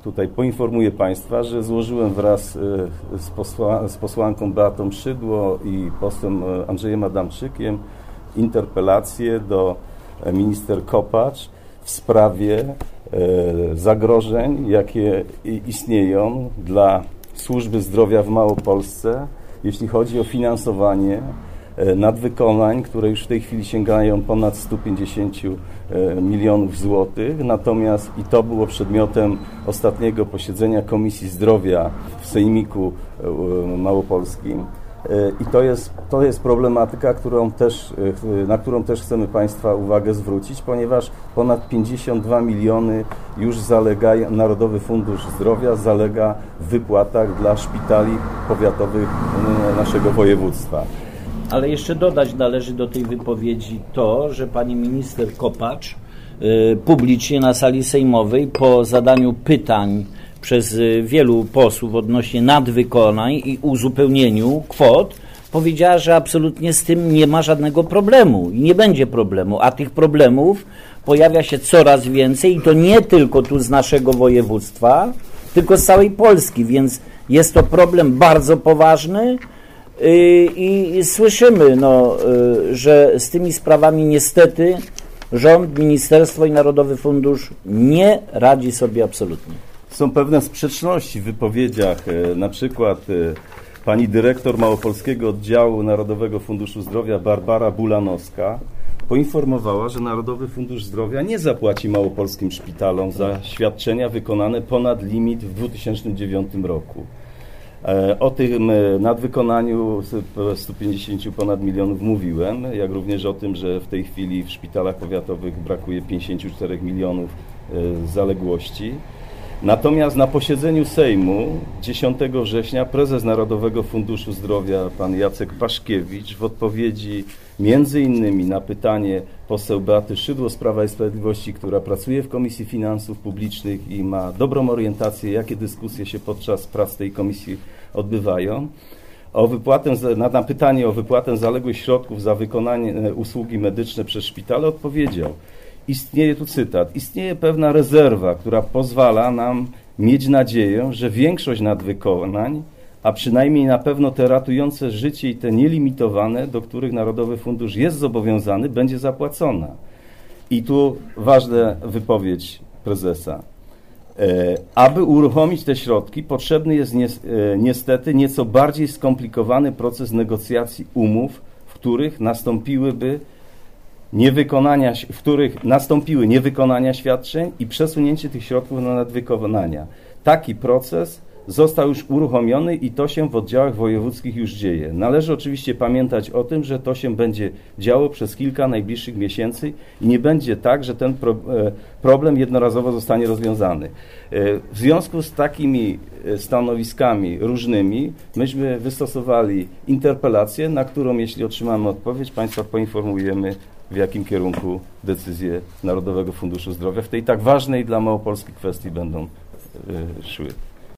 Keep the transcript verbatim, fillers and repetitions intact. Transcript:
tutaj poinformuję Państwa, że złożyłem wraz z, posła, z posłanką Beatą Szydło i posłem Andrzejem Adamczykiem interpelację do minister Kopacz w sprawie zagrożeń, jakie istnieją dla służby zdrowia w Małopolsce, jeśli chodzi o finansowanie nadwykonań, które już w tej chwili sięgają ponad sto pięćdziesiąt milionów złotych. Natomiast i to było przedmiotem ostatniego posiedzenia Komisji Zdrowia w Sejmiku Małopolskim. I to jest, to jest problematyka, którą też, na którą też chcemy Państwa uwagę zwrócić, ponieważ ponad pięćdziesiąt dwa miliony już zalega, Narodowy Fundusz Zdrowia zalega w wypłatach dla szpitali powiatowych naszego województwa. Ale jeszcze dodać należy do tej wypowiedzi to, że pani minister Kopacz y, publicznie na sali sejmowej po zadaniu pytań przez y, wielu posłów odnośnie nadwykonań i uzupełnieniu kwot powiedziała, że absolutnie z tym nie ma żadnego problemu i nie będzie problemu, a tych problemów pojawia się coraz więcej i to nie tylko tu z naszego województwa, tylko z całej Polski, więc jest to problem bardzo poważny. I, i słyszymy, no, że z tymi sprawami niestety rząd, ministerstwo i Narodowy Fundusz nie radzi sobie absolutnie. Są pewne sprzeczności w wypowiedziach, na przykład pani dyrektor Małopolskiego Oddziału Narodowego Funduszu Zdrowia Barbara Bulanowska poinformowała, że Narodowy Fundusz Zdrowia nie zapłaci małopolskim szpitalom za świadczenia wykonane ponad limit w dwa tysiące dziewiątym roku. O tym nadwykonaniu sto pięćdziesiąt ponad milionów mówiłem, jak również o tym, że w tej chwili w szpitalach powiatowych brakuje pięćdziesiąt cztery milionów zaległości. Natomiast na posiedzeniu Sejmu dziesiątego września prezes Narodowego Funduszu Zdrowia pan Jacek Paszkiewicz w odpowiedzi między innymi na pytanie poseł Beaty Szydło z Prawa i Sprawiedliwości, która pracuje w Komisji Finansów Publicznych i ma dobrą orientację, jakie dyskusje się podczas prac tej komisji odbywają, o wypłatę, na, na pytanie o wypłatę zaległych środków za wykonanie usługi medyczne przez szpitale odpowiedział: istnieje, tu cytat, istnieje pewna rezerwa, która pozwala nam mieć nadzieję, że większość nadwykonań, a przynajmniej na pewno te ratujące życie i te nielimitowane, do których Narodowy Fundusz jest zobowiązany, będzie zapłacona. I tu ważna wypowiedź prezesa. E, aby uruchomić te środki, potrzebny jest ni- e, niestety nieco bardziej skomplikowany proces negocjacji umów, w których nastąpiłyby niewykonania, w których nastąpiły niewykonania świadczeń i przesunięcie tych środków na nadwykonania. Taki proces został już uruchomiony i to się w oddziałach wojewódzkich już dzieje. Należy oczywiście pamiętać o tym, że to się będzie działo przez kilka najbliższych miesięcy i nie będzie tak, że ten pro, problem jednorazowo zostanie rozwiązany. W związku z takimi stanowiskami różnymi myśmy wystosowali interpelację, na którą, jeśli otrzymamy odpowiedź, Państwa poinformujemy, w jakim kierunku decyzje Narodowego Funduszu Zdrowia w tej tak ważnej dla Małopolski kwestii będą y, szły.